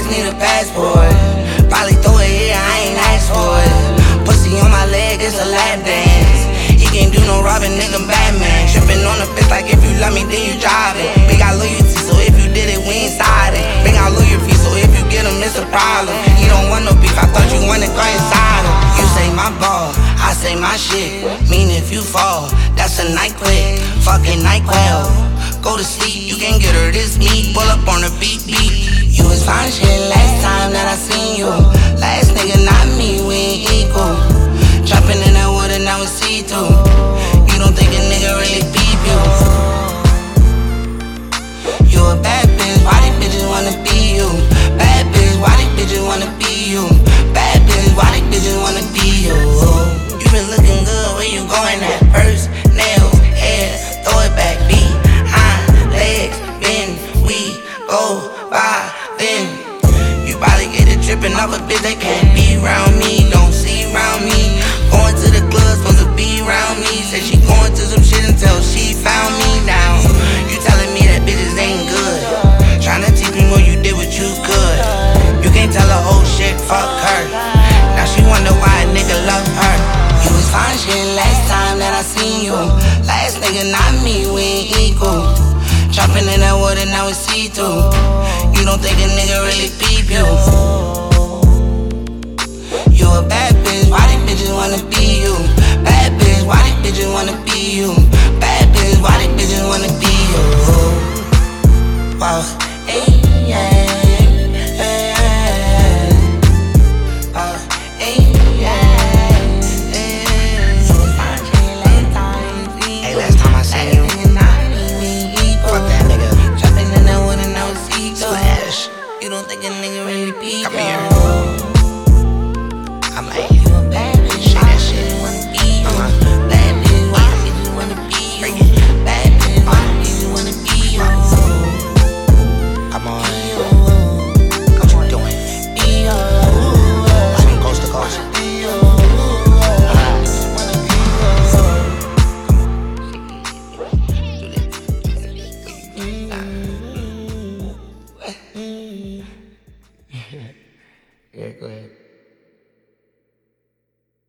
ass need a passport. Probably throw it here, I ain't asked for it. Pussy on my leg, it's a lap dance. He can't do no robbing, nigga, Batman. Trippin' on the bitch like if you love me, then you drive it. We got loyalty, so if you did it, we inside it. Bring out loyalty, so if you get him, it's a problem. He don't want no beef, I thought you wanted to go inside him. You say my ball, I say my shit. Mean if you fall, that's a night quick. Fucking night 12. Go to sleep, you can get her this meat. Pull up on the beat. You was fine shit last time that I seen you. Last nigga, not me, we ain't equal. Jumping in that water, now it's see-through. You don't think a nigga really peep you. You a bad bitch, why these bitches wanna be you? Bad bitch, why these bitches wanna be you? Bad bitch, why these bitches wanna be you? You been looking good, where you going at? First, nails, hair, throw it back, behind, legs, bend, we go by, then. You probably get it tripping off a bitch that can't be around me, don't see around me. Going to the club, supposed to be around me. Said she going to some shit until she found me now. You telling me that bitches ain't good. Tryna teach me what you did what you could. You can't tell her whole shit, fuck her. Now she wonder why a nigga love her. You was fine shit last time that I seen you. Last nigga, not me, we ain't equal. Jumping in that water, now it's see-through. You don't think a nigga really peep you. You a bad bitch, why these bitches wanna be you? Bad bitch, why these bitches wanna be you? Bad bitch, why these bitches wanna be you?